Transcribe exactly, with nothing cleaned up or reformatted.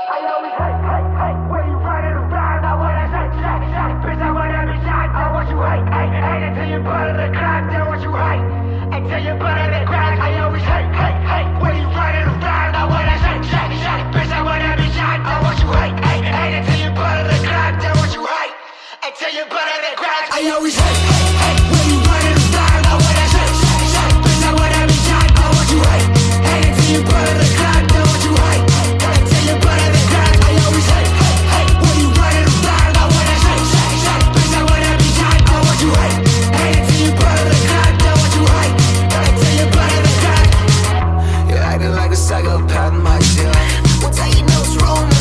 I always hate, hate, hate when you running around. I wanna shake, shake, shake. Bitch, I wanna be shot. I want you hate, hate, hate until you butter the crack. Then what you hate until you butter the crack. I always hate, hate, hate when you running around. I wanna shake, shake, shake. Bitch, I wanna be shot. I want you hate, hate, hate until you butter the crack. Then what you hate until you butter the crack. I always hate, hate, hate when you running around. I wanna shake, shake, shake. Bitch, I wanna be shot. I want you hate, hate until you butter the crack. Then what you hate until you butter the crack. I always hate, hate, hate when you running around. I wanna shake, shake, shake. Bitch, I wanna be shot. I want you hate, hate until you butter the crack. Then what you hate until you butter the crack. You're acting like a psychopath, my dear. What's how you know it's wrong?